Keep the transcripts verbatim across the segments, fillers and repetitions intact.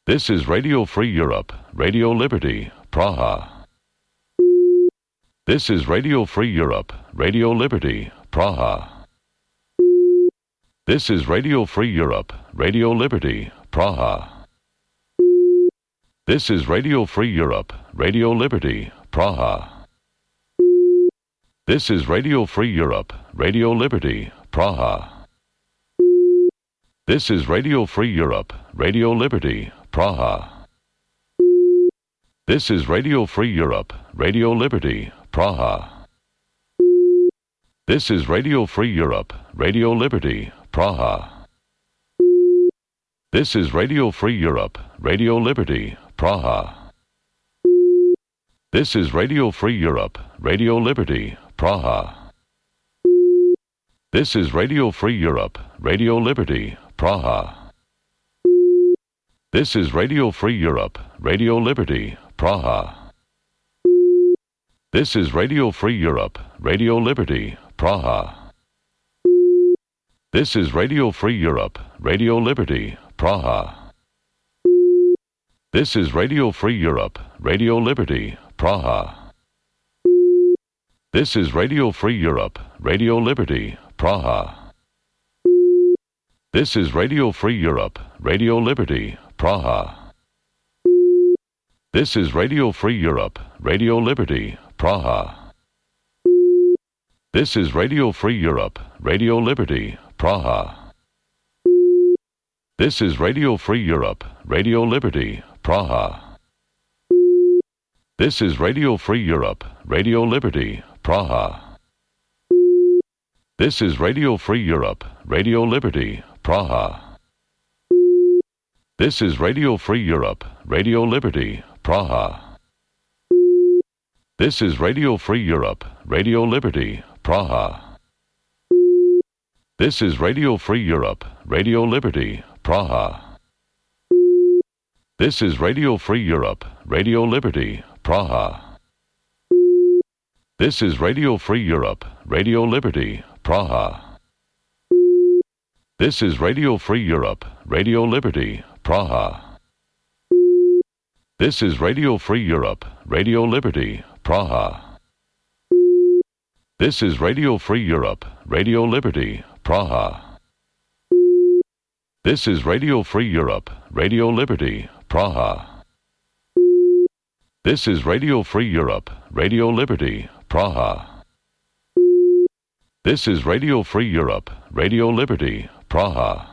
This is Radio Free Europe, Radio Liberty, Praha. This is Radio Free Europe, Radio Liberty, Praha. This is Radio Free Europe, Radio Liberty, Praha. This is Radio Free Europe, Radio Liberty, Praha. This is Radio Free Europe, Radio Liberty, Praha. This is Radio Free Europe, Radio Liberty, Praha. This is Radio Free Europe, Radio Liberty, Praha. This is Radio Free Europe, Radio Liberty, Praha. This is Radio Free Europe, Radio Liberty, Praha. This is Radio Free Europe, Radio Liberty, Praha. This is Radio Free Europe, Radio Liberty, Praha. This is Radio Free Europe, Radio Liberty, Praha. This is Radio Free Europe, Radio Liberty, Praha. This is Radio Free Europe, Radio Liberty, Praha. This is Radio Free Europe, Radio Liberty, Praha. This is Radio Free Europe, Radio Liberty, Praha. This is Radio Free Europe, Radio Liberty, Praha. This is Radio Free Europe, Radio Liberty, Praha. This is Radio Free Europe, Radio Liberty, Praha. This is Radio Free Europe, Radio Liberty, Praha. This is Radio Free Europe, Radio Liberty, Praha. This is Radio Free Europe, Radio Liberty, Praha. This is Radio Free Europe, Radio Liberty, Praha. This is Radio Free Europe, Radio Liberty, Praha. This is Radio Free Europe, Radio Liberty, Praha. This is Radio Free Europe, Radio Liberty, Praha. This is Radio Free Europe, Radio Liberty, Praha. This is Radio Free Europe, Radio Liberty, Praha. This is Radio Free Europe, Radio Liberty, Praha. This is Radio Free Europe, Radio Liberty, Praha. This is Radio Free Europe, Radio Liberty, Praha. This is Radio Free Europe, Radio Liberty, Praha. This is Radio Free Europe, Radio Liberty, Praha.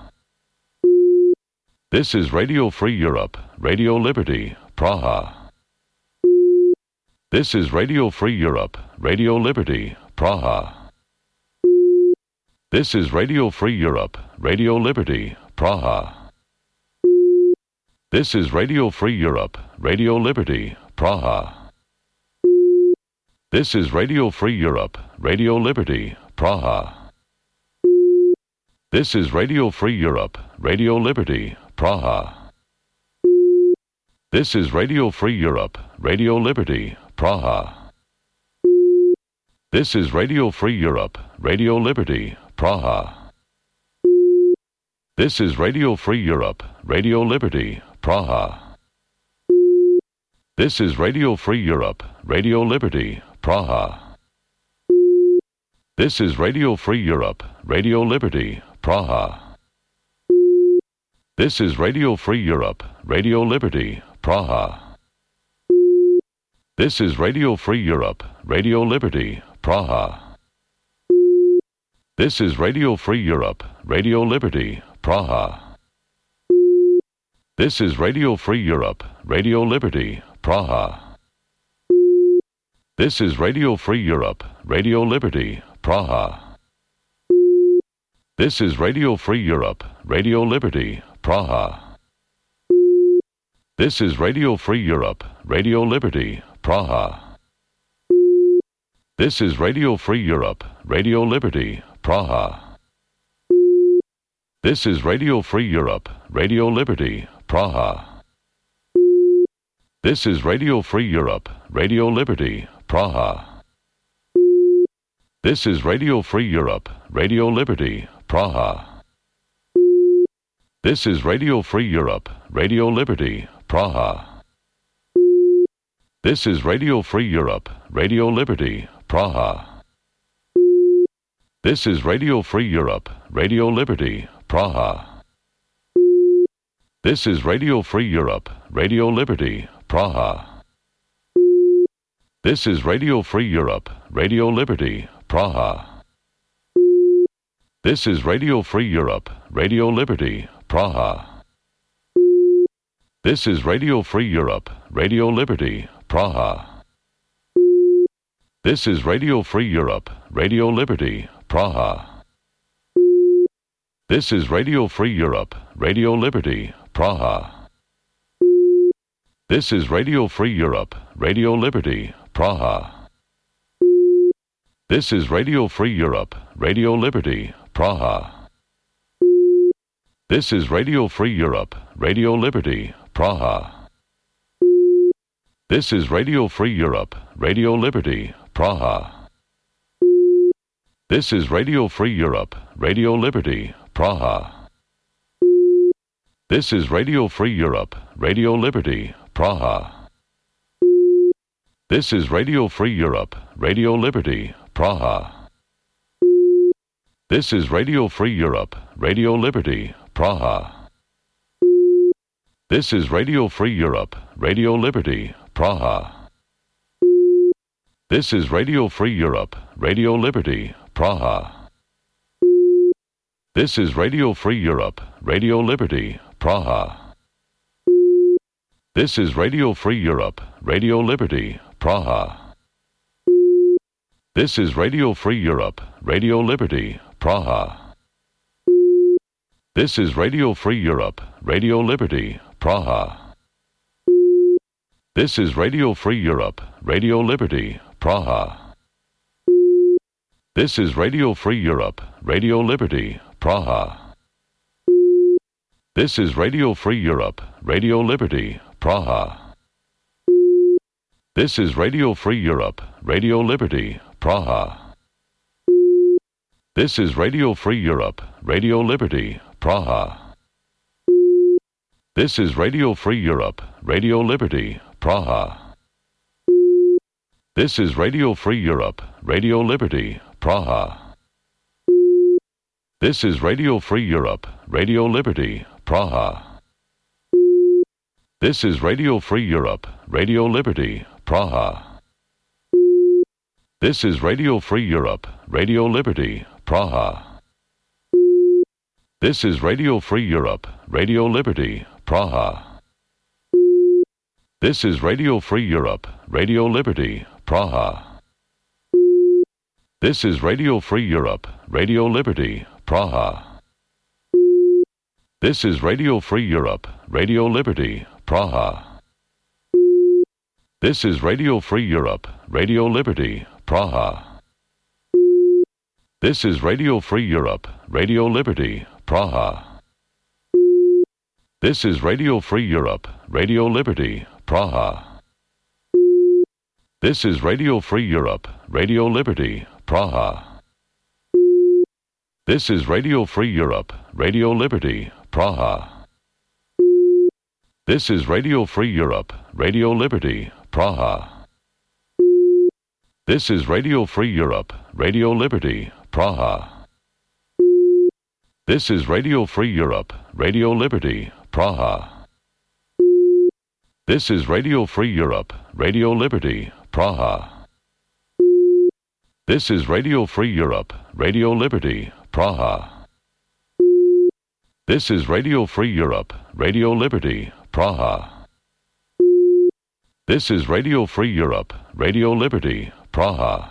This is Radio Free Europe, Radio Liberty, Praha. This is Radio Free Europe, Radio Liberty, Praha. This is Radio Free Europe, Radio Liberty, Praha. This is Radio Free Europe, Radio Liberty, Praha. This is Radio Free Europe, Radio Liberty, Praha. This is Radio Free Europe, Radio Liberty, Praha. This is Radio Free Europe, Radio Liberty, Praha. This is Radio Free Europe, Radio Liberty, Praha. This is Radio Free Europe, Radio Liberty, Praha. This is Radio Free Europe, Radio Liberty, Praha. This is Radio Free Europe, Radio Liberty, Praha. This is Radio Free Europe, Radio Liberty, Praha. This is Radio Free Europe, Radio Liberty, Praha. This is Radio Free Europe, Radio Liberty, Praha. This is Radio Free Europe, Radio Liberty, Praha. This is Radio Free Europe, Radio Liberty, Praha. This is Radio Free Europe, Radio Liberty, Praha. This is Radio Free Europe, Radio Liberty, Praha. This is Radio Free Europe, Radio Liberty, Praha. This is Radio Free Europe, Radio Liberty, Praha. This is Radio Free Europe, Radio Liberty, Praha. This is Radio Free Europe, Radio Liberty, Praha. This is Radio Free Europe, Radio Liberty, Praha. This is Radio Free Europe, Radio Liberty, Praha. This is Radio Free Europe, Radio Liberty, Praha. This is Radio Free Europe, Radio Liberty, Praha. This is Radio Free Europe, Radio Liberty, Praha. This is Radio Free Europe, Radio Liberty, Praha. This is Radio Free Europe, Radio Liberty, Praha. This is Radio Free Europe, Radio Liberty, Praha. This is Radio Free Europe, Radio Liberty, Praha. This is Radio Free Europe, Radio Liberty, Praha. This is Radio Free Europe, Radio Liberty, Praha. This is Radio Free Europe, Radio Liberty, Praha. This is Radio Free Europe, Radio Liberty, Praha. This is Radio Free Europe, Radio Liberty, Praha. This is Radio Free Europe, Radio Liberty, Praha. This is Radio Free Europe, Radio Liberty, Praha. This is Radio Free Europe, Radio Liberty, Praha. This is Radio Free Europe, Radio Liberty, Praha. This is Radio Free Europe, Radio Liberty, Praha. This is Radio Free Europe, Radio Liberty, Praha. This is Radio Free Europe, Radio Liberty, Praha. This is Radio Free Europe, Radio Liberty, Praha. This is Radio Free Europe, Radio Liberty, Praha. This is Radio Free Europe, Radio Liberty, Praha. This is Radio Free Europe, Radio Liberty, Praha. This is Radio Free Europe, Radio Liberty, Praha. This is Radio Free Europe, Radio Liberty, Praha. This is Radio Free Europe, Radio Liberty, Praha. This is Radio Free Europe, Radio Liberty, Praha. This is Radio Free Europe, Radio Liberty, Praha. This is Radio Free Europe, Radio Liberty, Praha. This is Radio Free Europe, Radio Liberty, Praha. This is Radio Free Europe, Radio Liberty, Praha. This is Radio Free Europe, Radio Liberty, Praha. This is Radio Free Europe, Radio Liberty, Praha. This is Radio Free Europe, Radio Liberty, Praha. This is Radio Free Europe, Radio Liberty, Praha. This is Radio Free Europe, Radio Liberty, Praha. This is Radio Free Europe, Radio Liberty, Praha. This is Radio Free Europe, Radio Liberty, Praha. This is Radio Free Europe, Radio Liberty, Praha. This is Radio Free Europe, Radio Liberty, Praha. This is Radio Free Europe, Radio Liberty, Praha. This is Radio Free Europe, Radio Liberty, Praha. This is Radio Free Europe, Radio Liberty, Praha. This is Radio Free Europe, Radio Liberty, Praha. This is Radio Free Europe, Radio Liberty, Praha. This is Radio Free Europe, Radio Liberty, Praha. This is Radio Free Europe, Radio Liberty, Praha.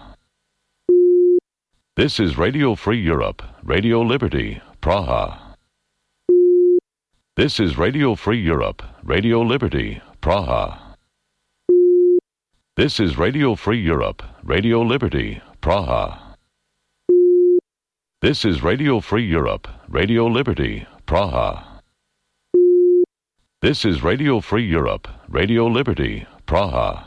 This is Radio Free Europe, Radio Liberty, Praha. This is Radio Free Europe, Radio Liberty, Praha. This is Radio Free Europe, Radio Liberty, Praha. This is Radio Free Europe, Radio Liberty, Praha. This is Radio Free Europe, Radio Liberty, Praha.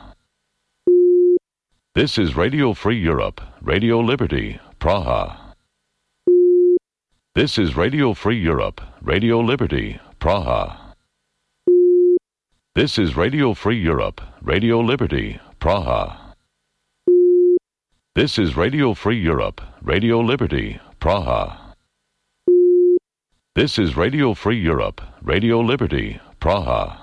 This is Radio Free Europe, Radio Liberty, Praha. This is Radio Free Europe, Radio Liberty, Praha. This is Radio Free Europe, Radio Liberty, Praha. This is Radio Free Europe, Radio Liberty, Praha. This is Radio Free Europe, Radio Liberty, Praha.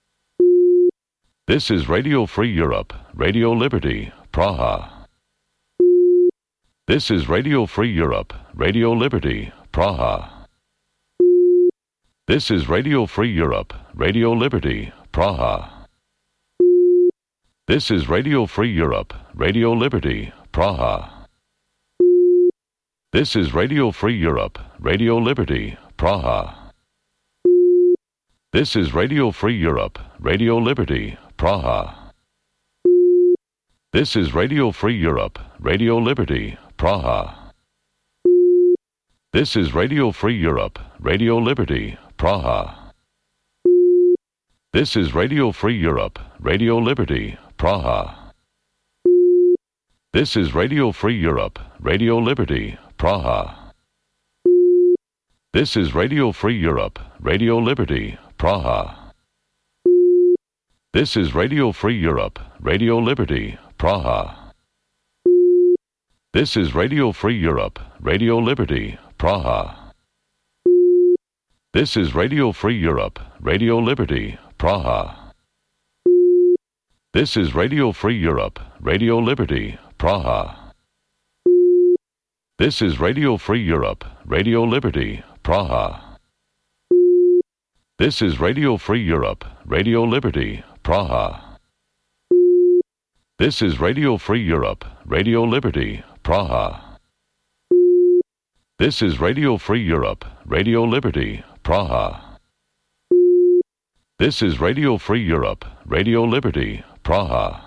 This is Radio Free Europe, Radio Liberty, Praha. This is Radio Free Europe, Radio Liberty, Praha. This is Radio Free Europe, Radio Liberty, Praha. This is Radio Free Europe, Radio Liberty, Praha. This is Radio Free Europe, Radio Liberty, Praha. This is Radio Free Europe, Radio Liberty, Praha. This is Radio Free Europe, Radio Liberty, Praha. This is Radio Free Europe, Radio Liberty, Praha. This is Radio Free Europe, Radio Liberty, Praha. This is Radio Free Europe, Radio Liberty, Praha. This is Radio Free Europe, Radio Liberty, Praha. This is Radio Free Europe, Radio Liberty, Praha. This is Radio Free Europe, Radio Liberty, Praha. This is Radio Free Europe, Radio Liberty, Praha. This is Radio Free Europe, Radio Liberty, Praha. This is Radio Free Europe, Radio Liberty, Praha. This is Radio Free Europe, Radio Liberty, Praha. This is Radio Free Europe, Radio Liberty, Praha. This is Radio Free Europe, Radio Liberty, Praha. This is Radio Free Europe, Radio Liberty, Praha.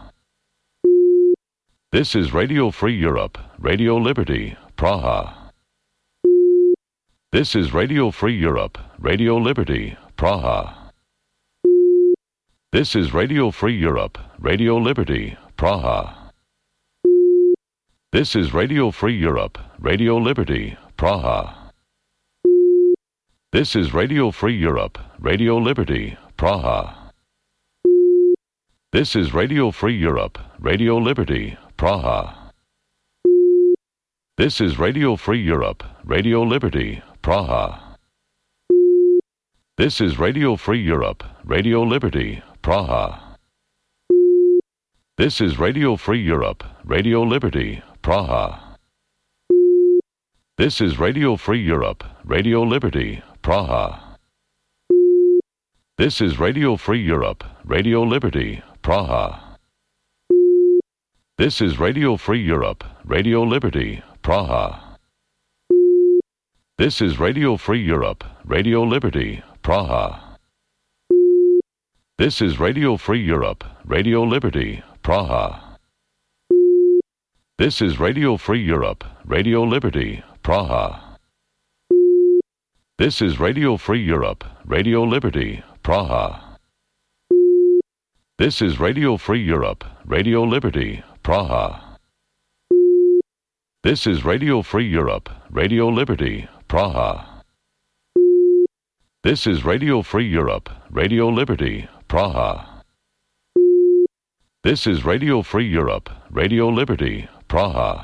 This is Radio Free Europe, Radio Liberty, Praha. This is Radio Free Europe, Radio Liberty, Praha. This is Radio Free Europe, Radio Liberty, Praha. This is Radio Free Europe, Radio Liberty, Praha. This is Radio Free Europe, Radio Liberty, Praha. This is Radio Free Europe, Radio Liberty, Praha. This is Radio Free Europe, Radio Liberty, Praha. This is Radio Free Europe, Radio Liberty, Praha. This is Radio Free Europe, Radio Liberty, Praha. This is Radio Free Europe, Radio Liberty, Praha. This is Radio Free Europe, Radio Liberty, Praha. This is Radio Free Europe, Radio Liberty, Praha. This is Radio Free Europe, Radio Liberty, Praha. This is Radio Free Europe, Radio Liberty, Praha. This is Radio Free Europe, Radio Liberty, Praha. This is Radio Free Europe, Radio Liberty, Praha. This is Radio Free Europe, Radio Liberty, Praha. This is Radio Free Europe, Radio Liberty, Praha. This is Radio Free Europe, Radio Liberty, Praha. This is Radio Free Europe, Radio Liberty, Praha.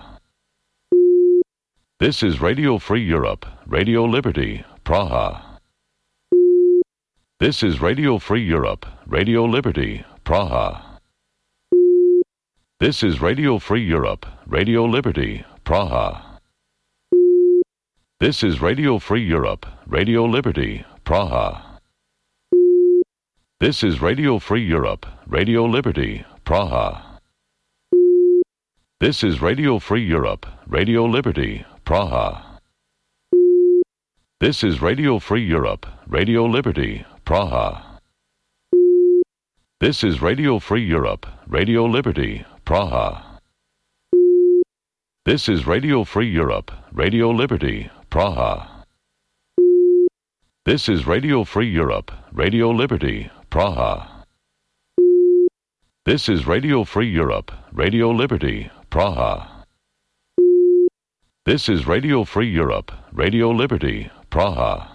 This is Radio Free Europe, Radio Liberty, Praha. This is Radio Free Europe, Radio Liberty, Praha. This is Radio Free Europe, Radio Liberty, Praha. This is Radio Free Europe, Radio Liberty, Praha. This is Radio Free Europe, Radio Liberty, Praha. This is Radio Free Europe, Radio Liberty, Praha. This is Radio Free Europe, Radio Liberty, Praha. This is Radio Free Europe, Radio Liberty, Praha. This is Radio Free Europe, Radio Liberty, Praha. This is Radio Free Europe, Radio Liberty, Praha. This is Radio Free Europe, Radio Liberty, Praha. This is Radio Free Europe, Radio Liberty, Praha.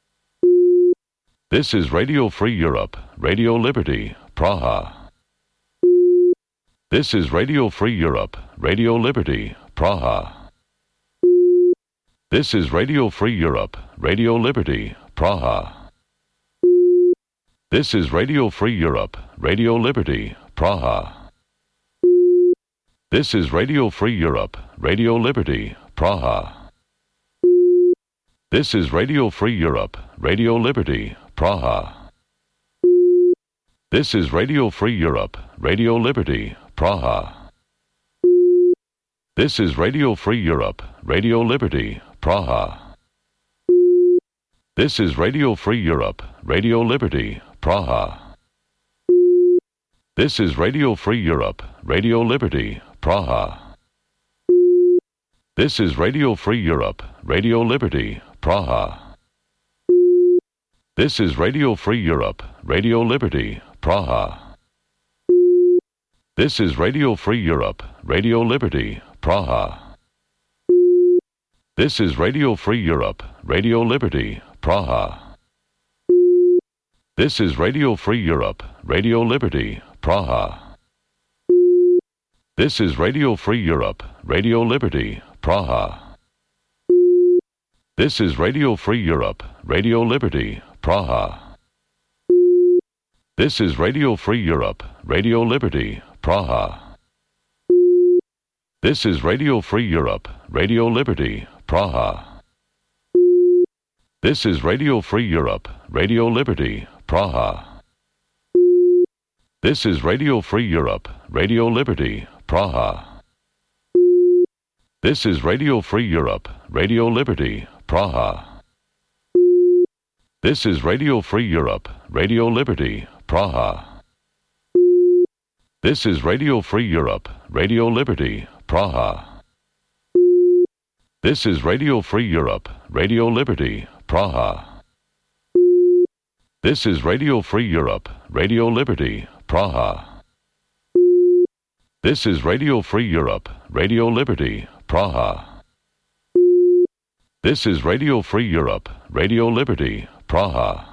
This is Radio Free Europe, Radio Liberty, Praha. This is Radio Free Europe, Radio Liberty, Praha. This is Radio Free Europe, Radio Liberty, Praha. This is Radio Free Europe, Radio Liberty, Praha. This is Radio Free Europe, Radio Liberty, Praha. This is Radio Free Europe, Radio Liberty, Praha. This is Radio Free Europe, Radio Liberty, Praha. This is Radio Free Europe, Radio Liberty, Praha. This is Radio Free Europe, Radio Liberty, Praha. This is Radio Free Europe, Radio Liberty, Praha. This is Radio Free Europe, Radio Liberty, Praha. This is Radio Free Europe, Radio Liberty, Praha. This is Radio Free Europe, Radio Liberty, Praha. This is Radio Free Europe, Radio Liberty, Praha. This is Radio Free Europe, Radio Liberty, Praha. This is Radio Free Europe, Radio Liberty, Praha. This is Radio Free Europe, Radio Liberty, Praha. This is Radio Free Europe, Radio Liberty, Praha. This is Radio Free Europe, Radio Liberty, Praha. This is Radio Free Europe, Radio Liberty, Praha. This is Radio Free Europe, Radio Liberty, Praha. This is Radio Free Europe, Radio Liberty, Praha. This is Radio Free Europe, Radio Liberty, Praha. This is Radio Free Europe, Radio Liberty, Praha. This is Radio Free Europe, Radio Liberty, Praha. This is Radio Free Europe, Radio Liberty, Praha. This is Radio Free Europe, Radio Liberty, Praha. This is Radio Free Europe, Radio Liberty, Praha.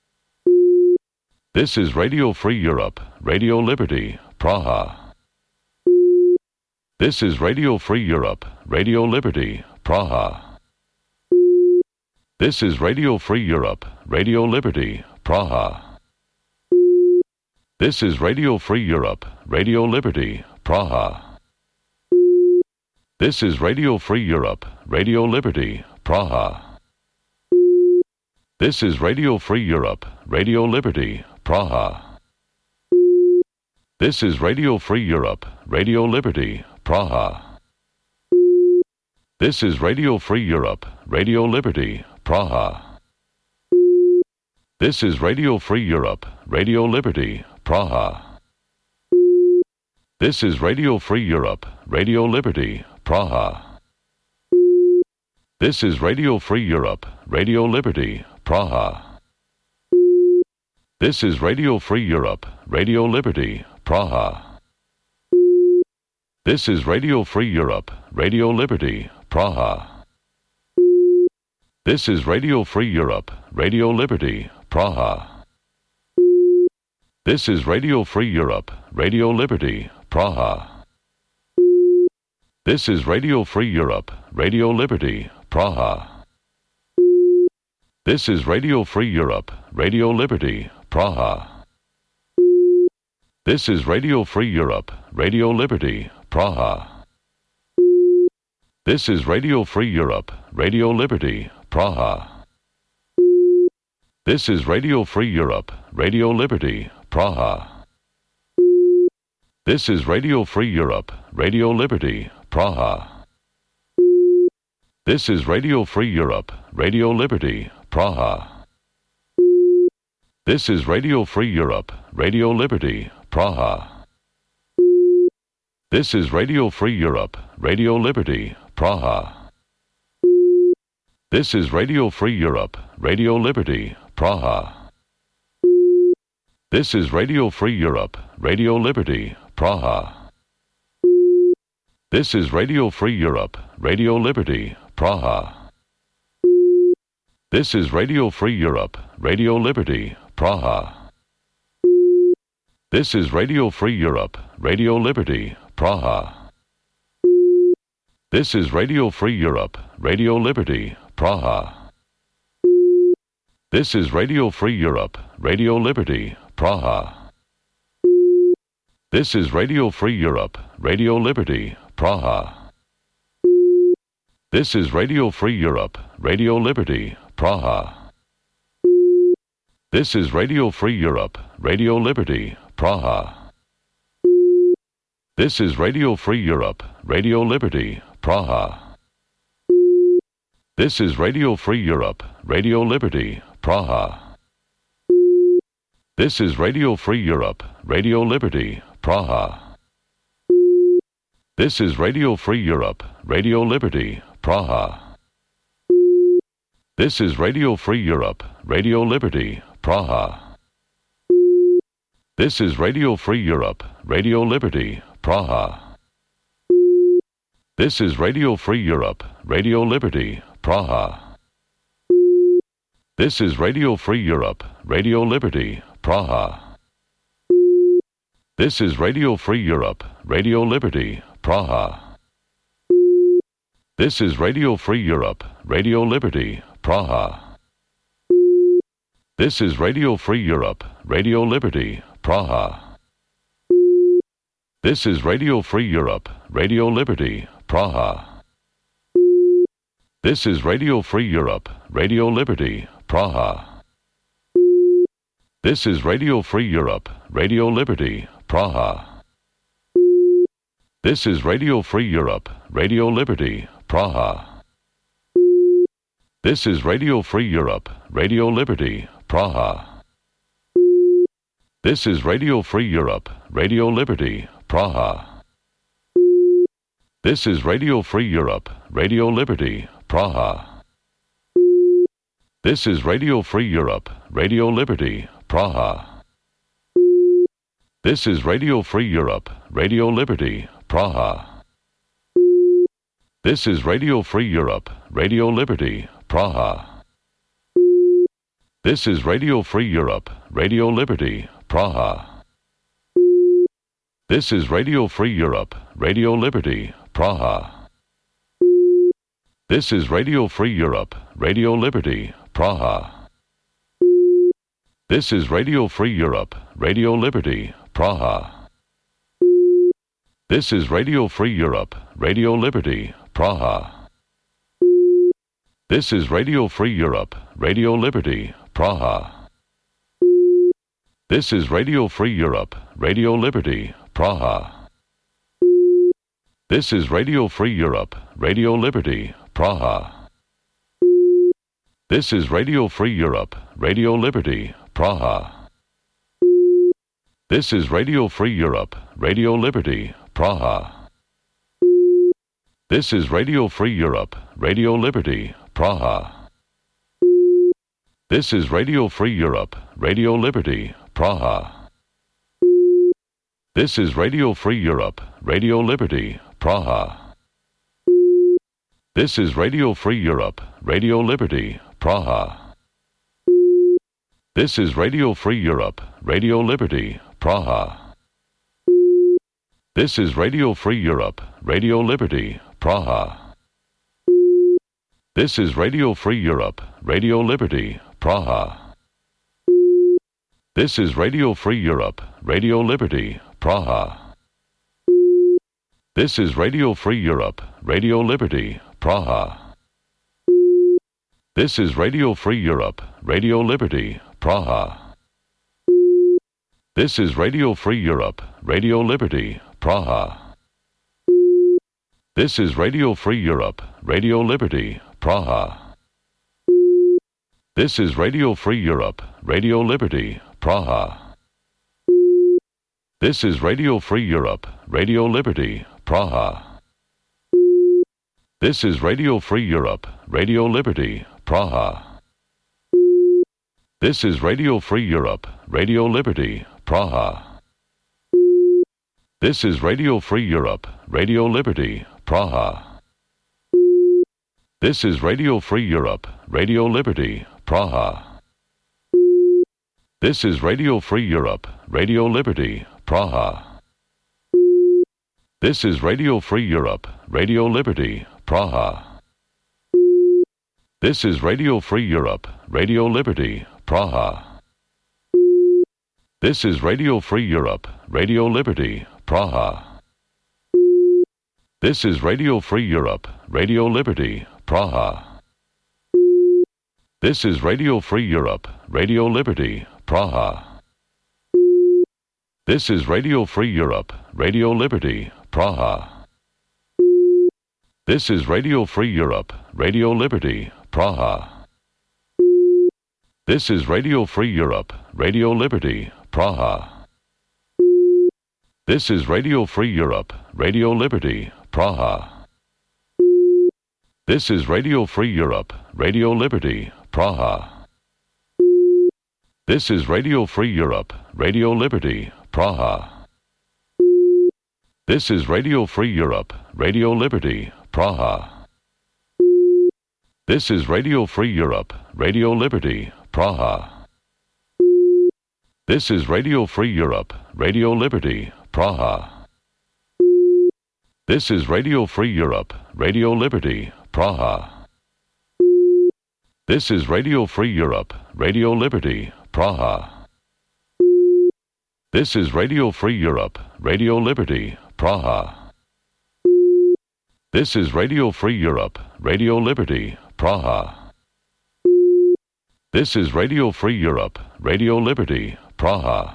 This is Radio Free Europe, Radio Liberty, Praha. This is Radio Free Europe, Radio Liberty, Praha. This is Radio Free Europe, Radio Liberty, Praha. This is Radio Free Europe, Radio Liberty, Praha. This is Radio Free Europe, Radio Liberty, Praha. This is Radio Free Europe, Radio Liberty, Praha. This is Radio Free Europe, Radio Liberty, Praha. This is Radio Free Europe, Radio Liberty, Praha. This is Radio Free Europe, Radio Liberty, Praha. This is Radio Free Europe, Radio Liberty, Praha. This is Radio Free Europe, Radio Liberty, Praha. This is Radio Free Europe, Radio Liberty, Praha. This is Radio Free Europe, Radio Liberty, Praha. This is Radio Free Europe, Radio Liberty, Praha. This is Radio Free Europe, Radio Liberty, Praha. This is Radio Free Europe, Radio Liberty, Praha. This is Radio Free Europe, Radio Liberty, Praha. This is Radio Free Europe, Radio Liberty, Praha. This is Radio Free Europe, Radio Liberty, Praha. This is Radio Free Europe, Radio Liberty, Praha. This is Radio Free Europe, Radio Liberty, Praha. This is Radio Free Europe, Radio Liberty, Praha. This is Radio Free Europe, Radio Liberty, Praha. This is Radio Free Europe, Radio Liberty, Praha. This is Radio Free Europe, Radio Liberty, Praha. This is Radio Free Europe, Radio Liberty, Praha. This is Radio Free Europe, Radio Liberty, Praha. This is Radio Free Europe, Radio Liberty, Praha. This is Radio Free Europe, Radio Liberty, Praha. This is Radio Free Europe, Radio Liberty, Praha. This is Radio Free Europe, Radio Liberty, Praha. This is Radio Free Europe, Radio Liberty, Praha. This is Radio Free Europe, Radio Liberty, Praha. This is Radio Free Europe, Radio Liberty, Praha. This is Radio Free Europe, Radio Liberty, Praha. This is Radio Free Europe, Radio Liberty, Praha. This is Radio Free Europe, Radio Liberty, Praha. This is Radio Free Europe, Radio Liberty, Praha. This is Radio Free Europe, Radio Liberty, Praha. This is Radio Free Europe, Radio Liberty, Praha. This is Radio Free Europe, Radio Liberty, Praha. This is Radio Free Europe, Radio Liberty, Praha. This is Radio Free Europe, Radio Liberty, Praha. This is Radio Free Europe, Radio Liberty, Praha. This is Radio Free Europe, Radio Liberty, Praha. This is Radio Free Europe, Radio Liberty, Praha. This is Radio Free Europe, Radio Liberty, Praha. This is Radio Free Europe, Radio Liberty, Praha. This is Radio Free Europe, Radio Liberty, Praha. This is Radio Free Europe, Radio Liberty, Praha. This is Radio Free Europe, Radio Liberty, Praha. This is Radio Free Europe, Radio Liberty, Praha. This is Radio Free Europe, Radio Liberty, Praha. This is Radio Free Europe, Radio Liberty, Praha. This is Radio Free Europe, Radio Liberty, Praha. This is Radio Free Europe, Radio Liberty, Praha. This is Radio Free Europe, Radio Liberty, Praha. This is Radio Free Europe, Radio Liberty, Praha. This is Radio Free Europe, Radio Liberty, Praha. This is Radio Free Europe, Radio Liberty, Praha. This is Radio Free Europe, Radio Liberty, Praha. This is Radio Free Europe, Radio Liberty, Praha. This is Radio Free Europe, Radio Liberty, Praha. This is Radio Free Europe, Radio Liberty, Praha. This is Radio Free Europe, Radio Liberty, Praha. This is Radio Free Europe, Radio Liberty, Praha. This is Radio Free Europe, Radio Liberty, Praha. This is Radio Free Europe, Radio Liberty, Praha. This is Radio Free Europe, Radio Liberty, Praha. This is Radio Free Europe, Radio Liberty, Praha. This is Radio Free Europe, Radio Liberty, Praha. This is Radio Free Europe, Radio Liberty, Praha. This is Radio Free Europe, Radio Liberty, Praha. This is Radio Free Europe, Radio Liberty, Praha. This is Radio Free Europe, Radio Liberty, Praha. This is Radio Free Europe, Radio Liberty, Praha. This is Radio Free Europe, Radio Liberty, Praha. This is Radio Free Europe, Radio Liberty, Praha. This is Radio Free Europe, Radio Liberty, Praha. This is Radio Free Europe, Radio Liberty, Praha. This is Radio Free Europe, Radio Liberty, Praha. This is Radio Free Europe, Radio Liberty, Praha. This is Radio Free Europe, Radio Liberty, Praha. This is Radio Free Europe, Radio Liberty, Praha. This is Radio Free Europe, Radio Liberty, Praha. This is Radio Free Europe, Radio Liberty, Praha. This is Radio Free Europe, Radio Liberty, Praha. This is Radio Free Europe, Radio Liberty, Praha. This is Radio Free Europe, Radio Liberty, Praha. This is Radio Free Europe, Radio Liberty, Praha. This is Radio Free Europe, Radio Liberty, Praha. This is Radio Free Europe, Radio Liberty, Praha. This is Radio Free Europe, Radio Liberty, Praha. This is Radio Free Europe, Radio Liberty, Praha. This is Radio Free Europe, Radio Liberty, Praha. This is Radio Free Europe, Radio Liberty, Praha. This is Radio Free Europe, Radio Liberty, Praha. This is Radio Free Europe, Radio Liberty, Praha. This is Radio Free Europe, Radio Liberty, Praha. This is Radio Free Europe, Radio Liberty, Praha. This is Radio Free Europe, Radio Liberty, Praha. This is Radio Free Europe, Radio Liberty, Praha. This is Radio Free Europe, Radio Liberty, Praha.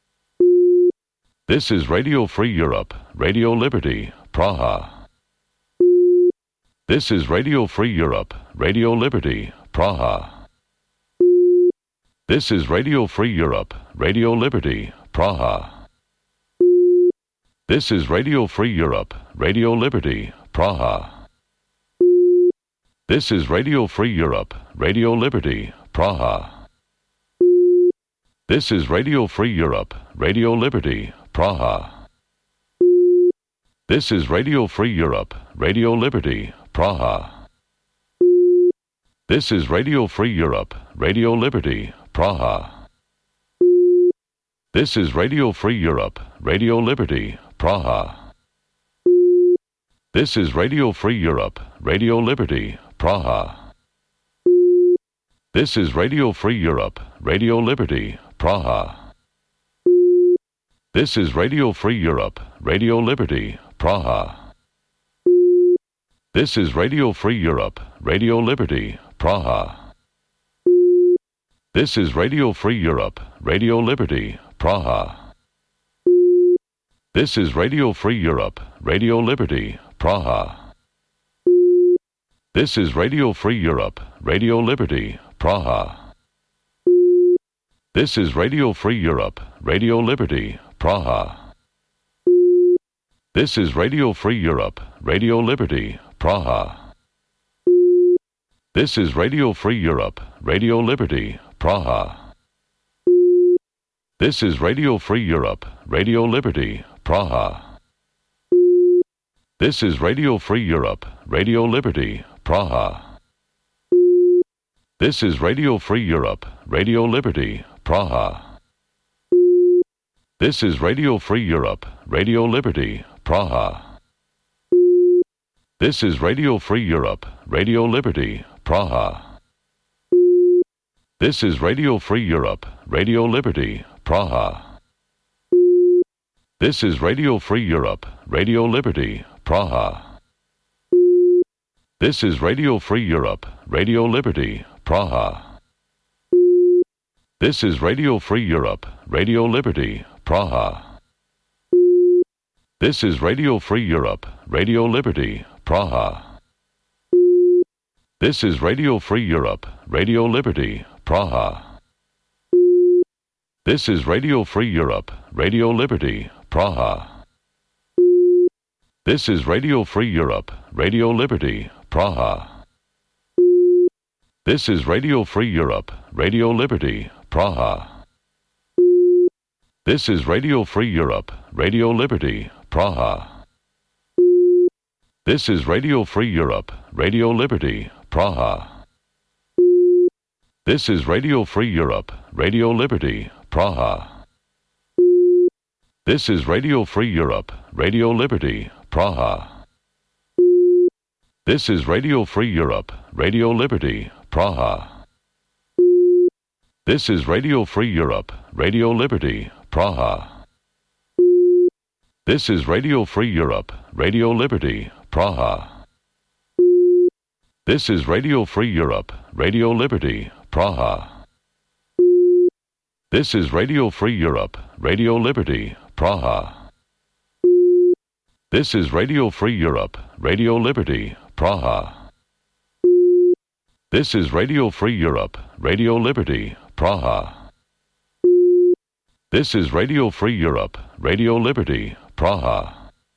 This is Radio Free Europe, Radio Liberty, Praha. This is Radio Free Europe, Radio Liberty, Praha. This is Radio Free Europe, Radio Liberty, Praha. This is Radio Free Europe, Radio Liberty, Praha. This is Radio Free Europe, Radio Liberty, Praha. This is Radio Free Europe, Radio Liberty, Praha. This is Radio Free Europe, Radio Liberty, Praha. This is Radio Free Europe, Radio Liberty, Praha. This is Radio Free Europe, Radio Liberty, Praha. This is Radio Free Europe, Radio Liberty, Praha. This is Radio Free Europe, Radio Liberty, Praha. This is Radio Free Europe, Radio Liberty, Praha. This is Radio Free Europe, Radio Liberty, Praha. This is Radio Free Europe, Radio Liberty, Praha. This is Radio Free Europe, Radio Liberty, Praha. This is Radio Free Europe, Radio Liberty, Praha. This is Radio Free Europe, Radio Liberty, Praha. This is Radio Free Europe, Radio Liberty, Praha. This is Radio Free Europe, Radio Liberty, Praha. This is Radio Free Europe, Radio Liberty, Praha. This is Radio Free Europe, Radio Liberty, Praha. This is Radio Free Europe, Radio Liberty, Praha. This is Radio Free Europe, Radio Liberty, Praha. This is Radio Free Europe, Radio Liberty, Praha. This is Radio Free Europe, Radio Liberty, Praha. This is Radio Free Europe, Radio Liberty, Praha. This is Radio Free Europe, Radio Liberty, Praha. This is Radio Free Europe, Radio Liberty, Praha. This is Radio Free Europe, Radio Liberty, Praha. This is Radio Free Europe, Radio Liberty, Praha. This is Radio Free Europe, Radio Liberty, Praha. This is Radio Free Europe, Radio Liberty, Praha. This is Radio Free Europe, Radio Liberty, Praha. This is Radio Free Europe, Radio Liberty, Praha. This is Radio Free Europe, Radio Liberty, Praha. This is Radio Free Europe, Radio Liberty, Praha. This is Radio Free Europe, Radio Liberty, Praha. This is Radio Free Europe, Radio Liberty, Praha. This is Radio Free Europe, Radio Liberty, Praha. This is Radio Free Europe, Radio Liberty, Praha. This is Radio Free Europe, Radio Liberty, Praha. This is Radio Free Europe, Radio Liberty, Praha. This is Radio Free Europe, Radio Liberty, Praha. This is Radio Free Europe, Radio Liberty, Praha. This is Radio Free Europe, Radio Liberty, Praha.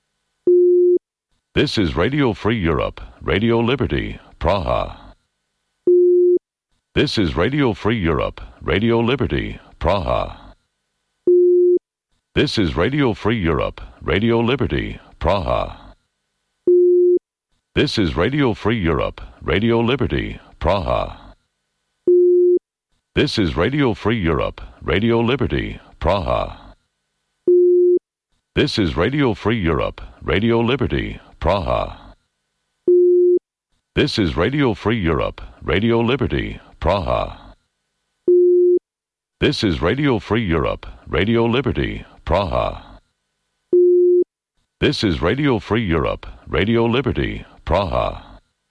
This is Radio Free Europe, Radio Liberty, Praha. This is Radio Free Europe, Radio Liberty, Praha. This is Radio Free Europe, Radio Liberty, Praha. This is Radio Free Europe, Radio Liberty, Praha. This is Radio Free Europe, Radio Liberty, Praha. This is Radio Free Europe, Radio Liberty, Praha. This is Radio Free Europe, Radio Liberty, Praha. This is Radio Free Europe, Radio Liberty, Praha. This is Radio Free Europe, Radio Liberty, Praha.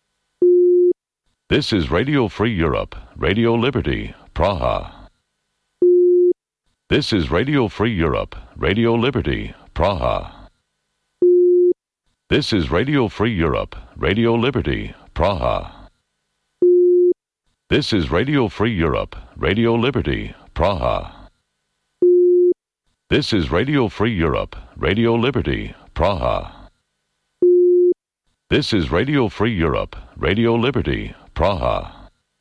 This is Radio Free Europe, Radio Liberty, Praha. This is Radio Free Europe, Radio Liberty, Praha. This is Radio Free Europe, Radio Liberty, Praha. This is Radio Free Europe, Radio Liberty, Praha. This is Radio Free Europe, Radio Liberty, Praha. This is Radio Free Europe, Radio Liberty, Praha.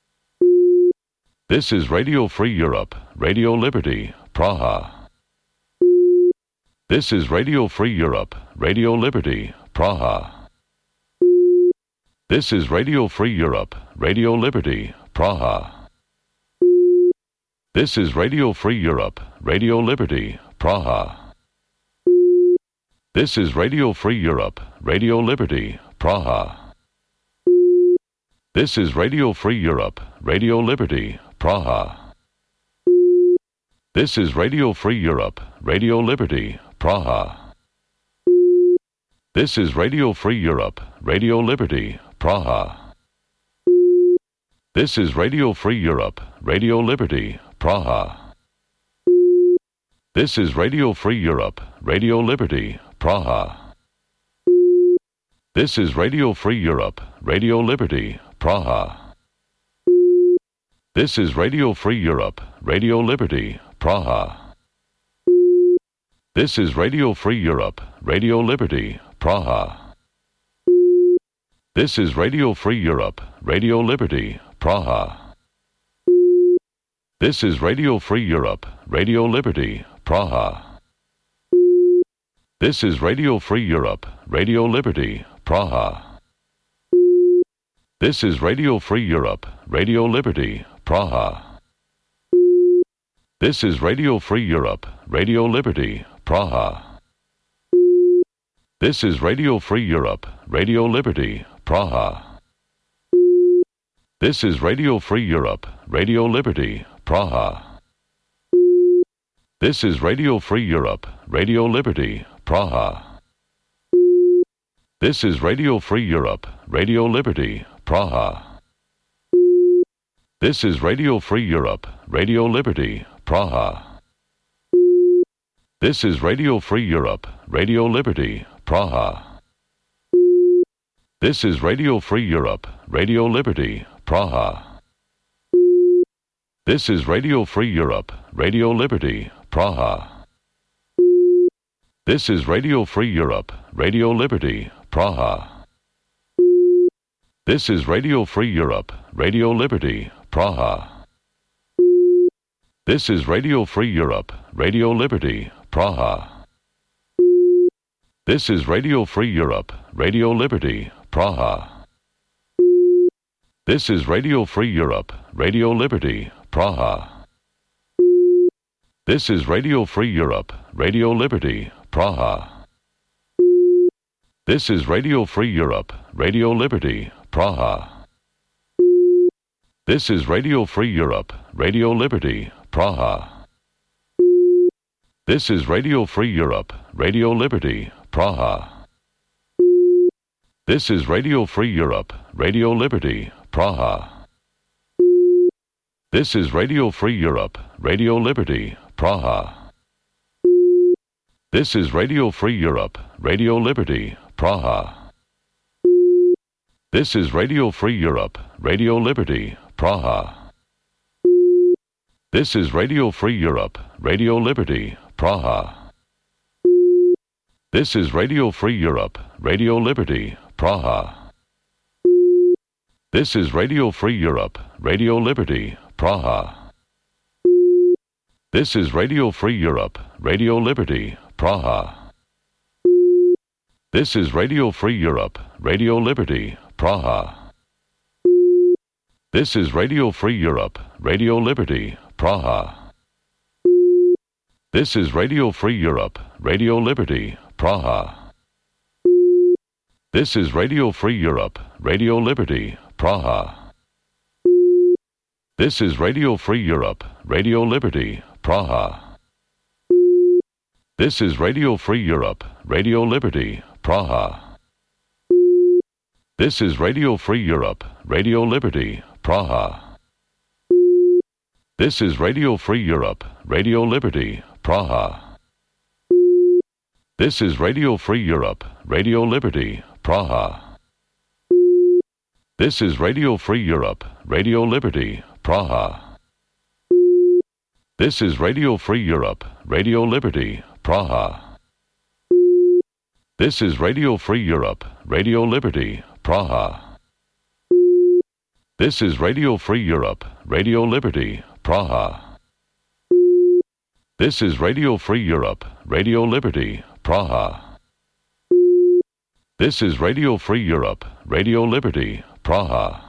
This is Radio Free Europe, Radio Liberty, Praha. This is Radio Free Europe, Radio Liberty, Praha. This is Radio Free Europe, Radio Liberty, Praha. This is Radio Free Europe, Radio Liberty, Praha. This is Radio Free Europe, Radio Liberty, Praha. This is Radio Free Europe, Radio Liberty, Praha. This is Radio Free Europe, Radio Liberty, Praha. This is Radio Free Europe, Radio Liberty, Praha. This is Radio Free Europe, Radio Liberty, Praha. This is Radio Free Europe, Radio Liberty, Praha. This is Radio Free Europe, Radio Liberty, Praha. This is Radio Free Europe, Radio Liberty, Praha. This is Radio Free Europe, Radio Liberty, Praha. This is Radio Free Europe, Radio Liberty, Praha. This is Radio Free Europe, Radio Liberty, Praha. This is Radio Free Europe, Radio Liberty, Praha. This is Radio Free Europe, Radio Liberty, Praha. This is Radio Free Europe, Radio Liberty, Praha. This is Radio Free Europe, Radio Liberty, Praha. This is Radio Free Europe, Radio Liberty, Praha. This is Radio Free Europe, Radio Liberty, Praha. This is Radio Free Europe, Radio Liberty, Praha. This is Radio Free Europe, Radio Liberty, Praha. This is Radio Free Europe, Radio Liberty, Praha. This is Radio Free Europe, Radio Liberty, Praha. This is Radio Free Europe, Radio Liberty, Praha. This is Radio Free Europe, Radio Liberty, Praha. This is Radio Free Europe, Radio Liberty, Praha. This is Radio Free Europe, Radio Liberty, Praha. This is Radio Free Europe, Radio Liberty, Praha. This is Radio Free Europe, Radio Liberty, Praha. This is Radio Free Europe, Radio Liberty, Praha. This is Radio Free Europe, Radio Liberty, Praha. This is Radio Free Europe, Radio Liberty, Praha. This is Radio Free Europe, Radio Liberty, Praha. This is Radio Free Europe, Radio Liberty, Praha. This is Radio Free Europe, Radio Liberty, Praha. This is Radio Free Europe, Radio Liberty, Praha. This is Radio Free Europe, Radio Liberty, Praha. This is Radio Free Europe, Radio Liberty, Praha. This is Radio Free Europe, Radio Liberty, Praha. This is Radio Free Europe, Radio Liberty, Praha. This is Radio Free Europe, Radio Liberty, Praha. This is Radio Free Europe, Radio Liberty, Praha. This is Radio Free Europe, Radio Liberty, Praha. This is Radio Free Europe, Radio Liberty, Praha. This is Radio Free Europe, Radio Liberty, Praha. This is Radio Free Europe, Radio Liberty, Praha. This is Radio Free Europe, Radio Liberty, Praha. This is Radio Free Europe, Radio Liberty, Praha. This is Radio Free Europe, Radio Liberty, Praha. This is Radio Free Europe, Radio Liberty, Praha. This is Radio Free Europe, Radio Liberty, Praha. This is Radio Free Europe, Radio Liberty, Praha. This is Radio Free Europe, Radio Liberty, Praha. This is Radio Free Europe, Radio Liberty, Praha. This is Radio Free Europe, Radio Liberty, Praha. This is Radio Free Europe, Radio Liberty, Praha.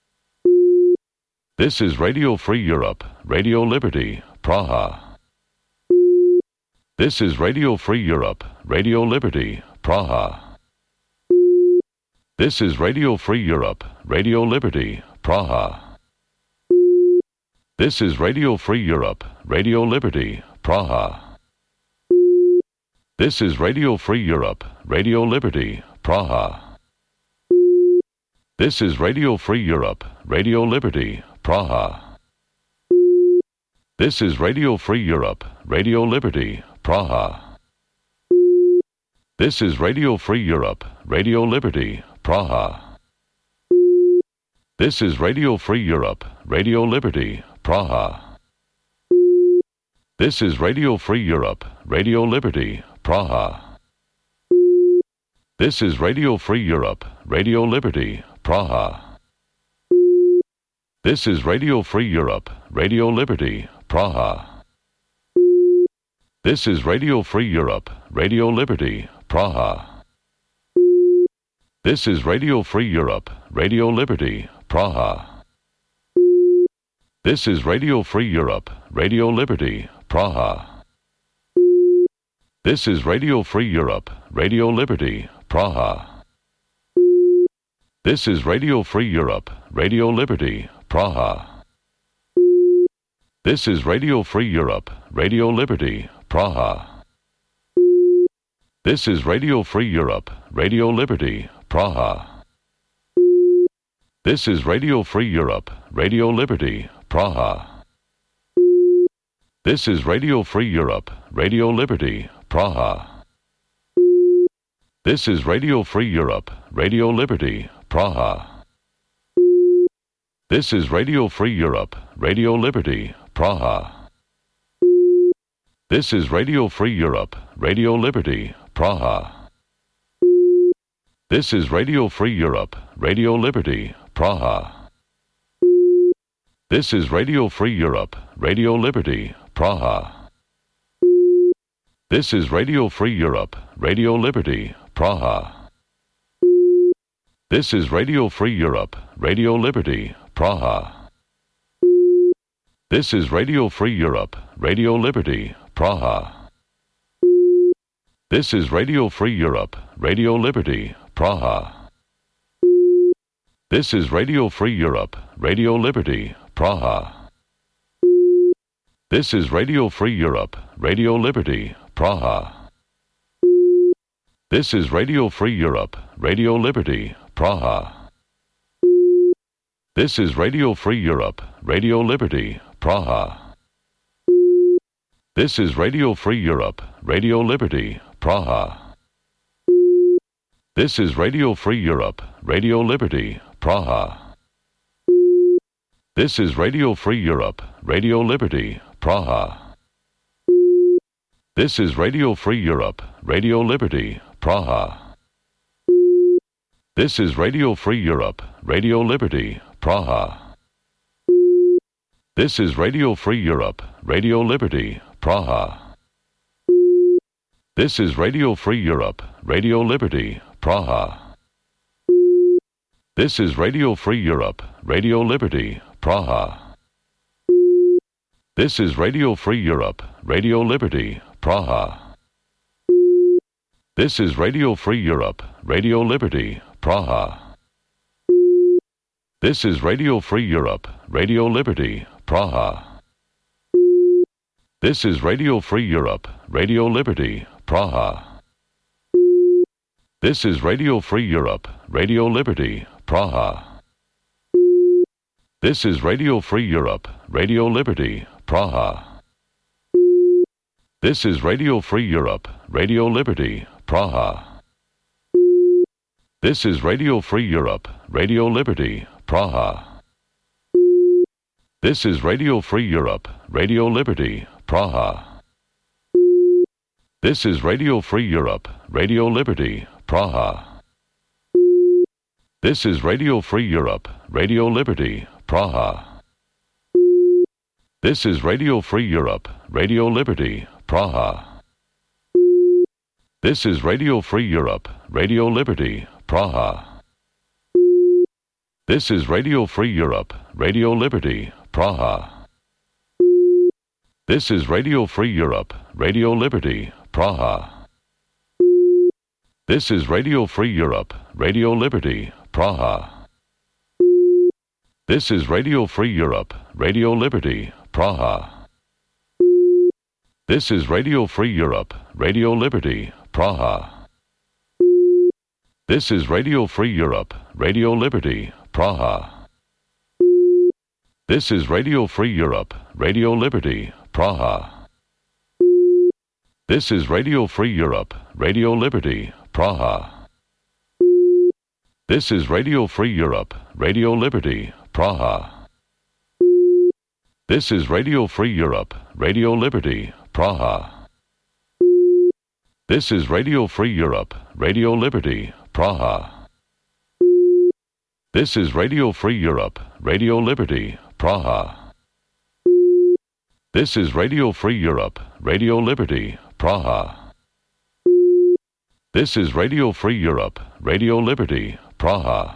This is Radio Free Europe, Radio Liberty, Praha. This is Radio Free Europe, Radio Liberty, Praha. This is Radio Free Europe, Radio Liberty, Praha. This is Radio Free Europe, Radio Liberty, Praha. This is Radio Free Europe, Radio Liberty, Praha. This is Radio Free Europe, Radio Liberty, Praha. This is Radio Free Europe, Radio Liberty, Praha. This is Radio Free Europe, Radio Liberty, Praha. This is Radio Free Europe, Radio Liberty, Praha. This is Radio Free Europe, Radio Liberty, Praha. This is Radio Free Europe, Radio Liberty, Praha. This is Radio Free Europe, Radio Liberty, Praha. This is Radio Free Europe, Radio Liberty, Praha. This is Radio Free Europe, Radio Liberty, Praha. This is Radio Free Europe, Radio Liberty, Praha. This is Radio Free Europe, Radio Liberty, Praha. This is Radio Free Europe, Radio Liberty, Praha. This is Radio Free Europe, Radio Liberty, Praha. This is Radio Free Europe, Radio Liberty, Praha. This is Radio Free Europe, Radio Liberty, Praha. This is Radio Free Europe, Radio Liberty, Praha. This is Radio Free Europe, Radio Liberty, Praha. This is Radio Free Europe, Radio Liberty, Praha. This is Radio Free Europe, Radio Liberty, Praha. This is Radio Free Europe, Radio Liberty, Praha. This is Radio Free Europe, Radio Liberty, Praha. This is Radio Free Europe, Radio Liberty, Praha. This is Radio Free Europe, Radio Liberty, Praha. This is Radio Free Europe, Radio Liberty, Praha. This is Radio Free Europe, Radio Liberty, Praha. This is Radio Free Europe, Radio Liberty, Praha. This is Radio Free Europe, Radio Liberty, Praha. This is Radio Free Europe, Radio Liberty, Praha. This is Radio Free Europe, Radio Liberty, Praha. This is Radio Free Europe, Radio Liberty, Praha. This is Radio Free Europe, Radio Liberty, Praha. This is Radio Free Europe, Radio Liberty, Praha. This is Radio Free Europe, Radio Liberty, Praha. This is Radio Free Europe, Radio Liberty, Praha. This is Radio Free Europe, Radio Liberty, Praha. This is Radio Free Europe, Radio Liberty, Praha. This is Radio Free Europe, Radio Liberty, Praha. This is Radio Free Europe, Radio Liberty, Praha. This is Radio Free Europe, Radio Liberty, Praha. This is Radio Free Europe, Radio Liberty, Praha. This is Radio Free Europe, Radio Liberty, Praha. This is Radio Free Europe, Radio Liberty, Praha. This is Radio Free Europe, Radio Liberty, Praha. This is Radio Free Europe, Radio Liberty, Praha. This is Radio Free Europe, Radio Liberty, Praha. This is Radio Free Europe, Radio Liberty, Praha. This is Radio Free Europe, Radio Liberty, Praha. This is Radio Free Europe, Radio Liberty, Praha. This is Radio Free Europe, Radio Liberty, Praha. This is Radio Free Europe, Radio Liberty, Praha. This is Radio Free Europe, Radio Liberty, Praha. This is Radio Free Europe, Radio Liberty, Praha. This is Radio Free Europe, Radio Liberty, Praha. This is Radio Free Europe, Radio Liberty, Praha. This is Radio Free Europe, Radio Liberty, Praha. This is Radio Free Europe, Radio Liberty, Praha. This is Radio Free Europe, Radio Liberty, Praha. This is Radio Free Europe, Radio Liberty, Praha. This is Radio Free Europe, Radio Liberty, Praha. This is Radio Free Europe, Radio Liberty, Praha. This is Radio Free Europe, Radio Liberty, Praha. This is Radio Free Europe, Radio Liberty, Praha. This is Radio Free Europe, Radio Liberty, Praha. This is Radio Free Europe, Radio Liberty, Praha.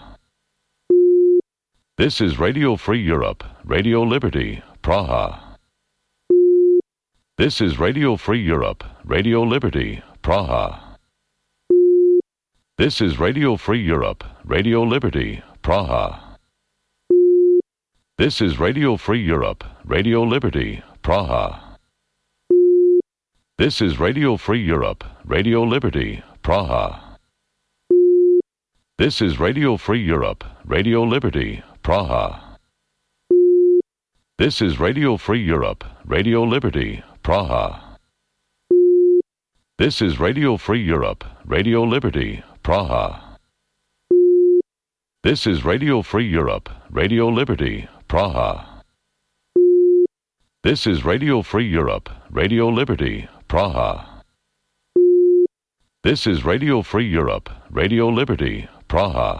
This is Radio Free Europe, Radio Liberty, Praha. This is Radio Free Europe, Radio Liberty, Praha. This is Radio Free Europe, Radio Liberty, Praha. This is Radio Free Europe, Radio Liberty, Praha. This is Radio Free Europe, Radio Liberty, Praha. This is Radio Free Europe, Radio Liberty, Praha. This is Radio Free Europe, Radio Liberty, Praha. This is Radio Free Europe, Radio Liberty, Praha. This is Radio Free Europe, Radio Liberty, Praha. This is Radio Free Europe, Radio Liberty, Praha. This is Radio Free Europe, Radio Liberty, Praha.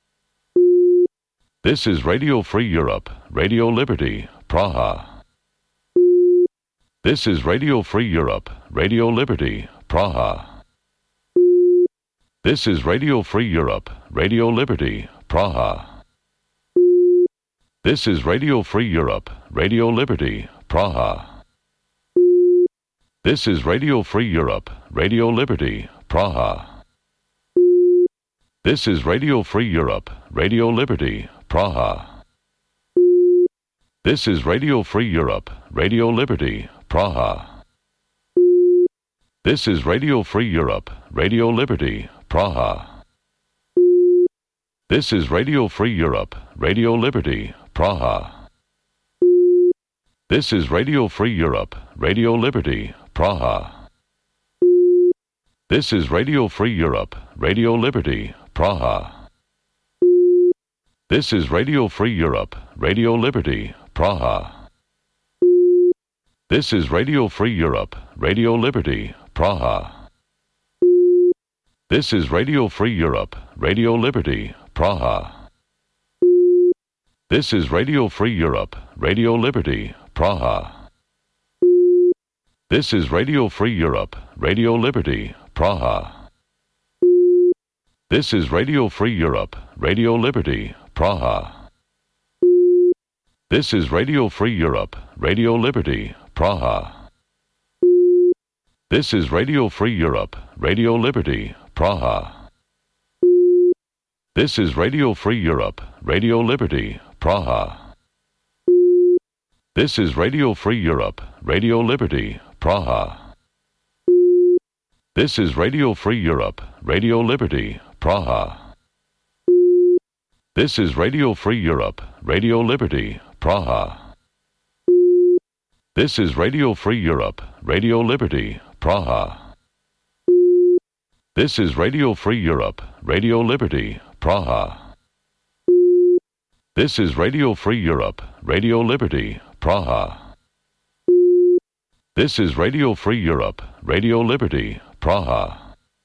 This is Radio Free Europe, Radio Liberty, Praha. This is Radio Free Europe, Radio Liberty, Praha. This is Radio Free Europe, Radio Liberty, Praha. This is Radio Free Europe, Radio Liberty, Praha. This is Radio Free Europe, Radio Liberty, Praha. This is Radio Free Europe, Radio Liberty, Praha. This is Radio Free Europe, Radio Liberty, Praha. This is Radio Free Europe, Radio Liberty, Praha. This is Radio Free Europe, Radio Liberty, Praha. This is Radio Free Europe, Radio Liberty, Praha. This is Radio Free Europe, Radio Liberty, Praha. This is Radio Free Europe, Radio Liberty, Praha. This is Radio Free Europe, Radio Liberty, Praha. This is Radio Free Europe, Radio Liberty, Praha. This is Radio Free Europe, Radio Liberty, Praha. This is Radio Free Europe, Radio Liberty, Praha. This is Radio Free Europe, Radio Liberty, Praha. This is Radio Free Europe, Radio Liberty, Praha. This is Radio Free Europe, Radio Liberty, Praha. This is Radio Free Europe, Radio Liberty, Praha. This is Radio Free Europe, Radio Liberty, Praha. This is Radio Free Europe, Radio Liberty, Praha. This is Radio Free Europe, Radio Liberty, Praha. This is Radio Free Europe, Radio Liberty, Praha. This is Radio Free Europe, Radio Liberty, Praha. This is Radio Free Europe, Radio Liberty, Praha. This is Radio Free Europe, Radio Liberty, Praha.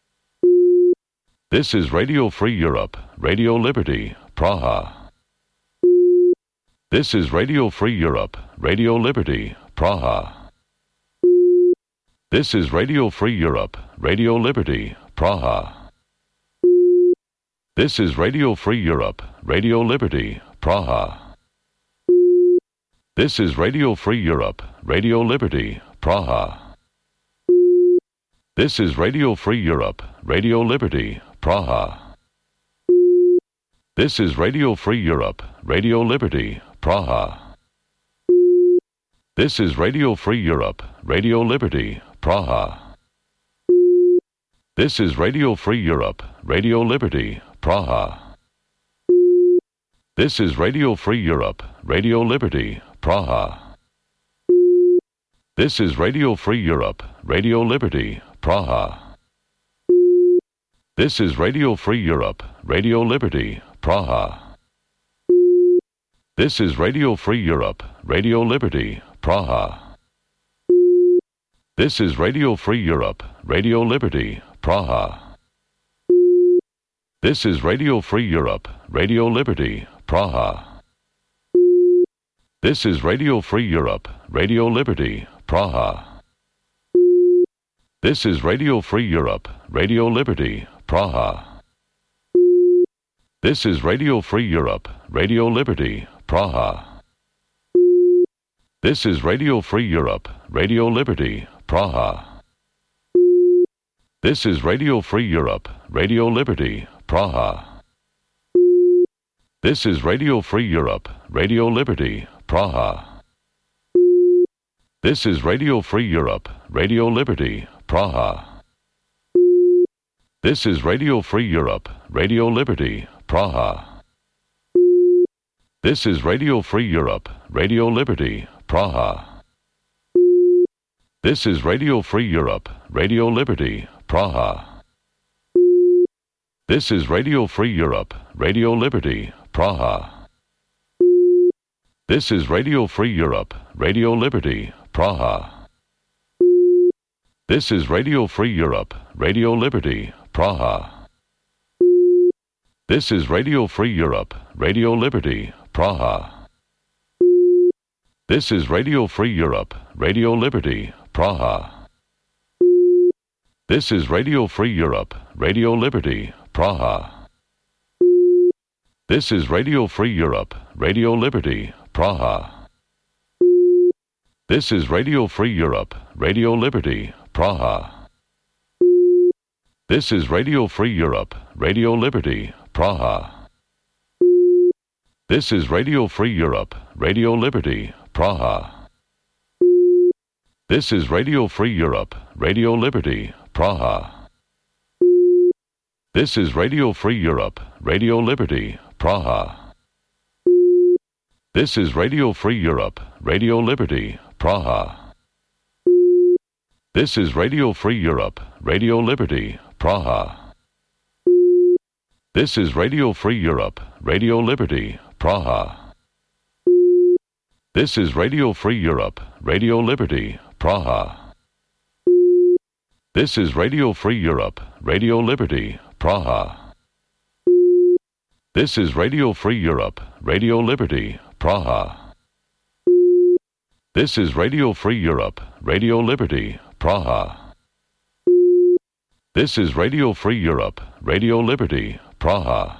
This is Radio Free Europe, Radio Liberty, Praha. This is Radio Free Europe, Radio Liberty, Praha. This is Radio Free Europe, Radio Liberty, Praha. This is Radio Free Europe, Radio Liberty, Praha. This is Radio Free Europe, Radio Liberty, Praha. This is Radio Free Europe, Radio Liberty, Praha. This is Radio Free Europe, Radio Liberty, Praha. This is Radio Free Europe, Radio Liberty, Praha. This is Radio Free Europe, Radio Liberty, Praha. This is Radio Free Europe, Radio Liberty, Praha. This is Radio Free Europe, Radio Liberty, Praha. This is Radio Free Europe, Radio Liberty, Praha. This is Radio Free Europe, Radio Liberty, Praha. This is Radio Free Europe, Radio Liberty, Praha. This is Radio Free Europe, Radio Liberty, Praha. This is Radio Free Europe, Radio Liberty, Praha. This is Radio Free Europe, Radio Liberty, Praha. This is Radio Free Europe, Radio Liberty, Praha. This is Radio Free Europe, Radio Liberty, Praha. This is Radio Free Europe, Radio Liberty, Praha. This is Radio Free Europe, Radio Liberty, Praha. This is Radio Free Europe, Radio Liberty, Praha. This is Radio Free Europe, Radio Liberty, Praha. This is Radio Free Europe, Radio Liberty, Praha. This is Radio Free Europe, Radio Liberty, Praha. This is Radio Free Europe, Radio Liberty, Praha. This is Radio Free Europe, Radio Liberty, Praha. This is Radio Free Europe, Radio Liberty, Praha. This is Radio Free Europe, Radio Liberty, Praha. This is Radio Free Europe, Radio Liberty, Praha. This is Radio Free Europe, Radio Liberty, Praha. This is Radio Free Europe, Radio Liberty, Praha. This is Radio Free Europe, Radio Liberty, Praha. This is Radio Free Europe, Radio Liberty, Praha. This is Radio Free Europe, Radio Liberty, Praha. This is Radio Free Europe, Radio Liberty, Praha. This is Radio Free Europe, Radio Liberty, Praha. This is Radio Free Europe, Radio Liberty, Praha. This is Radio Free Europe, Radio Liberty, Praha. This is Radio Free Europe, Radio Liberty, Praha. This is Radio Free Europe, Radio Liberty, Praha. This is Radio Free Europe, Radio Liberty, Praha. This is Radio Free Europe, Radio Liberty, Praha. This is Radio Free Europe, Radio Liberty, Praha. This is Radio Free Europe, Radio Liberty, Praha.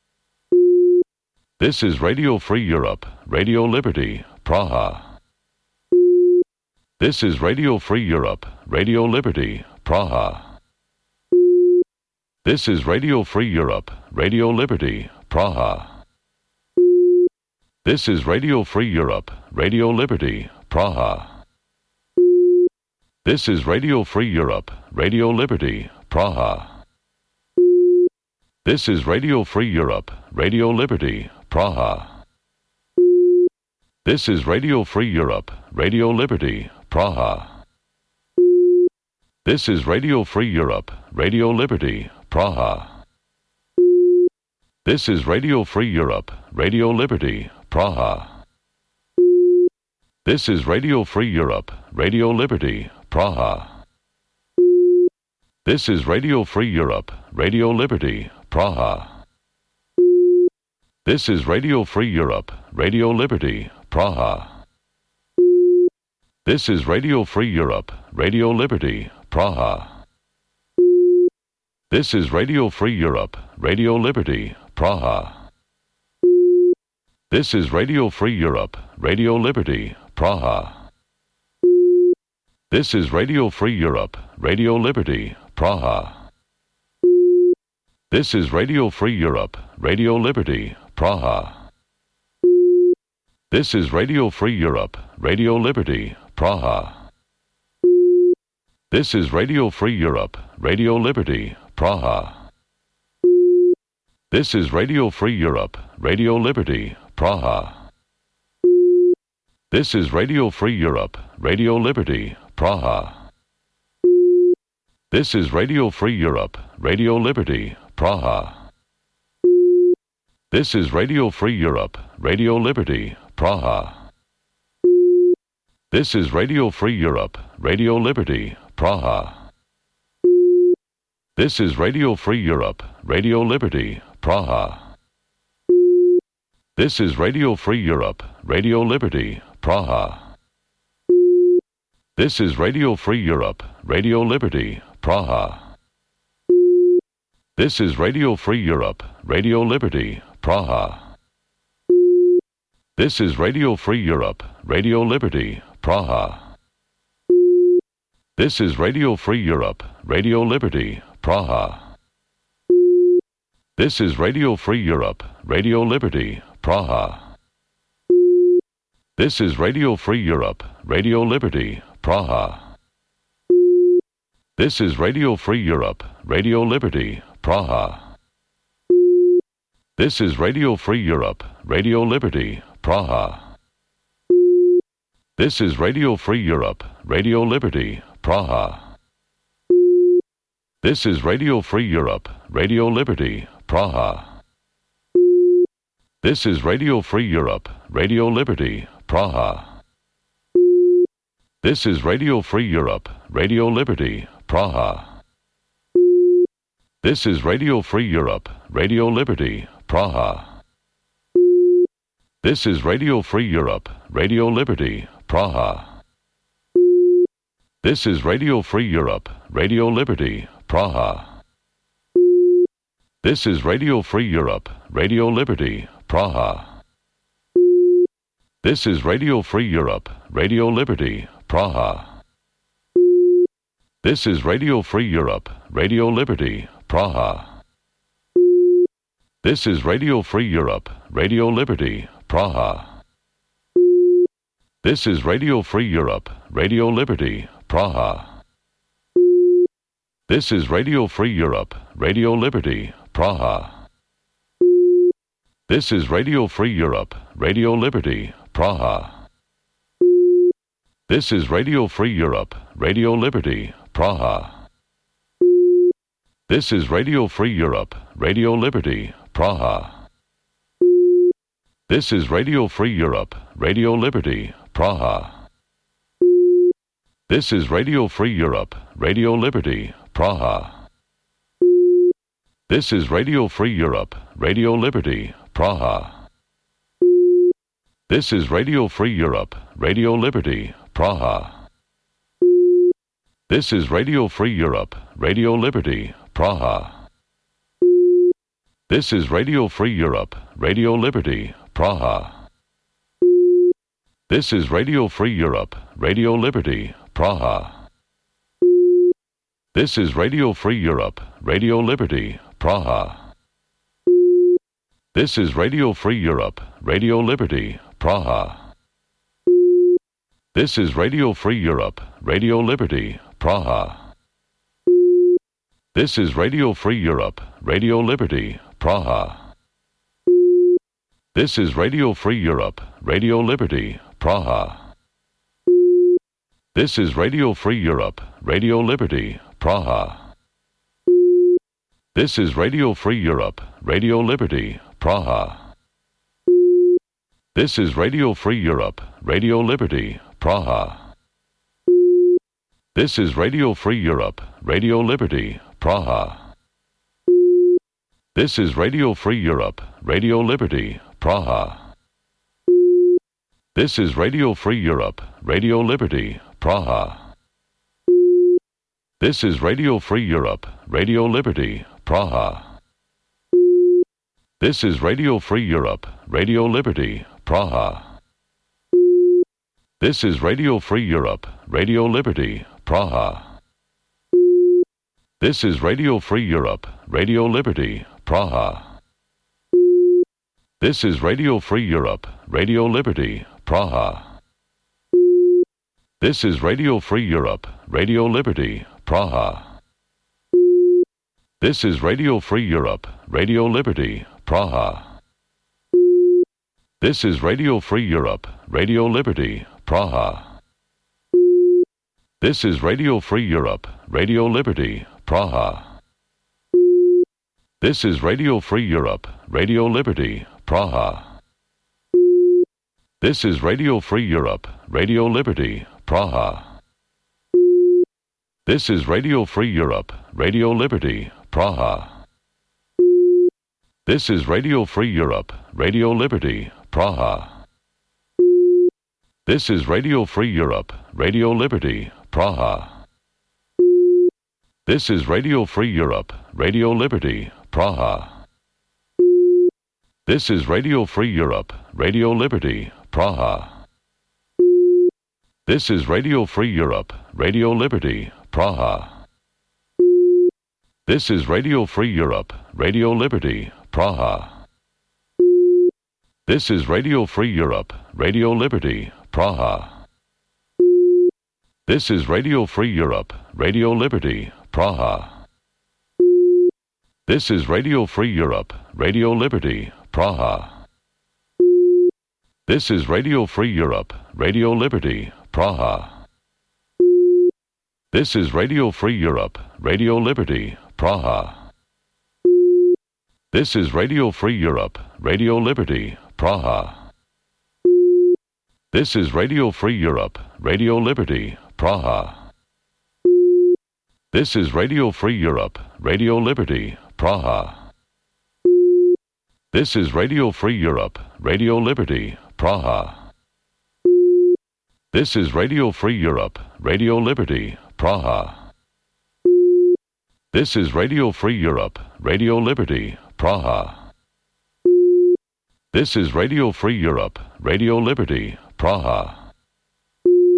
This is Radio Free Europe, Radio Liberty, Praha. This is Radio Free Europe, Radio Liberty, Praha. This is Radio Free Europe, Radio Liberty, Praha. This is Radio Free Europe, Radio Liberty, Praha. This is Radio Free Europe, Radio Liberty, Praha. This is Radio Free Europe, Radio Liberty, Praha. This is Radio Free Europe, Radio Liberty, Praha. This is Radio Free Europe, Radio Liberty, Praha. This is Radio Free Europe, Radio Liberty, Praha. This is Radio Free Europe, Radio Liberty, Praha. This is Radio Free Europe, Radio Liberty, Praha. This is Radio Free Europe, Radio Liberty, Praha. This is Radio Free Europe, Radio Liberty, Praha. This is Radio Free Europe, Radio Liberty, Praha. This is Radio Free Europe, Radio Liberty, Praha. This is Radio Free Europe, Radio Liberty, Praha. This is Radio Free Europe, Radio Liberty, Praha. This is Radio Free Europe, Radio Liberty, Praha. This is Radio Free Europe, Radio Liberty, Praha. This is Radio Free Europe, Radio Liberty, Praha. This is Radio Free Europe, Radio Liberty, Praha. This is Radio Free Europe, Radio Liberty, Praha. This is Radio Free Europe, Radio Liberty, Praha. This is Radio Free Europe, Radio Liberty, Praha. This is Radio Free Europe, Radio Liberty, Praha. This is Radio Free Europe, Radio Liberty, Praha. This is Radio Free Europe, Radio Liberty, Praha. This is Radio Free Europe, Radio Liberty, Praha. This is Radio Free Europe, Radio Liberty, Praha. This is Radio Free Europe, Radio Liberty, Praha. This is Radio Free Europe, Radio Liberty, Praha. This is Radio Free Europe, Radio Liberty, Praha. This is Radio Free Europe, Radio Liberty, Praha. This is Radio Free Europe, Radio Liberty, Praha. This is Radio Free Europe, Radio Liberty, Praha. This is Radio Free Europe, Radio Liberty, Praha. This is Radio Free Europe, Radio Liberty, Praha. This is Radio Free Europe, Radio Liberty, Praha. This is Radio Free Europe, Radio Liberty, Praha. This is Radio Free Europe, Radio Liberty, Praha. This is Radio Free Europe, Radio Liberty, Praha. This is Radio Free Europe, Radio Liberty, Praha. This is Radio Free Europe, Radio Liberty, Praha. This is Radio Free Europe, Radio Liberty, Praha. This is Radio Free Europe, Radio Liberty, Praha. This is Radio Free Europe, Radio Liberty, Praha. This is Radio Free Europe, Radio Liberty, Praha. This is Radio Free Europe, Radio Liberty, Praha. This is Radio Free Europe, Radio Liberty, Praha. This is Radio Free Europe, Radio Liberty, Praha. This is Radio Free Europe, Radio Liberty, Praha. This is Radio Free Europe, Radio Liberty, Praha. This is Radio Free Europe, Radio Liberty, Praha. This is Radio Free Europe, Radio Liberty, Praha. This is Radio Free Europe, Radio Liberty, Praha. This is Radio Free Europe, Radio Liberty, Praha. This is Radio Free Europe, Radio Liberty, Praha. This is Radio Free Europe, Radio Liberty, Praha. This is Radio Free Europe, Radio Liberty, Praha. This is Radio Free Europe, Radio Liberty, Praha. This is Radio Free Europe, Radio Liberty, Praha. This is Radio Free Europe, Radio Liberty, Praha. This is Radio Free Europe, Radio Liberty, Praha. This is Radio Free Europe, Radio Liberty, Praha. This is Radio Free Europe, Radio Liberty, Praha. This is Radio Free Europe, Radio Liberty, Praha. This is Radio Free Europe, Radio Liberty, Praha. This is Radio Free Europe, Radio Liberty, Praha. This is Radio Free Europe, Radio Liberty, Praha. This is Radio Free Europe, Radio Liberty, Praha. This is Radio Free Europe, Radio Liberty, Praha. This is Radio Free Europe, Radio Liberty, Praha. This is Radio Free Europe, Radio Liberty, Praha. This is Radio Free Europe, Radio Liberty, Praha. This is Radio Free Europe, Radio Liberty, Praha. This is Radio Free Europe, Radio Liberty, Praha. This is Radio Free Europe, Radio Liberty, Praha. This is Radio Free Europe, Radio Liberty, Praha. This is Radio Free Europe, Radio Liberty, Praha. This is Radio Free Europe, Radio Liberty, Praha. This is Radio Free Europe, Radio Liberty, Praha. This is Radio Free Europe, Radio Liberty, Praha. This is Radio Free Europe, Radio Liberty, Praha. This is Radio Free Europe, Radio Liberty, Praha. This is Radio Free Europe, Radio Liberty, Praha. This is Radio Free Europe, Radio Liberty, Praha. This is Radio Free Europe, Radio Liberty, Praha. This is Radio Free Europe, Radio Liberty, Praha. This is Radio Free Europe, Radio Liberty, Praha. This is Radio Free Europe, Radio Liberty, Praha. This is Radio Free Europe, Radio Liberty, Praha. This is Radio Free Europe, Radio Liberty, Praha. This is Radio Free Europe, Radio Liberty, Praha. This is Radio Free Europe, Radio Liberty, Praha. This is Radio Free Europe, Radio Liberty, Praha. This is Radio Free Europe, Radio Liberty, Praha. This is Radio Free Europe, Radio Liberty, Praha. This is Radio Free Europe, Radio Liberty, Praha.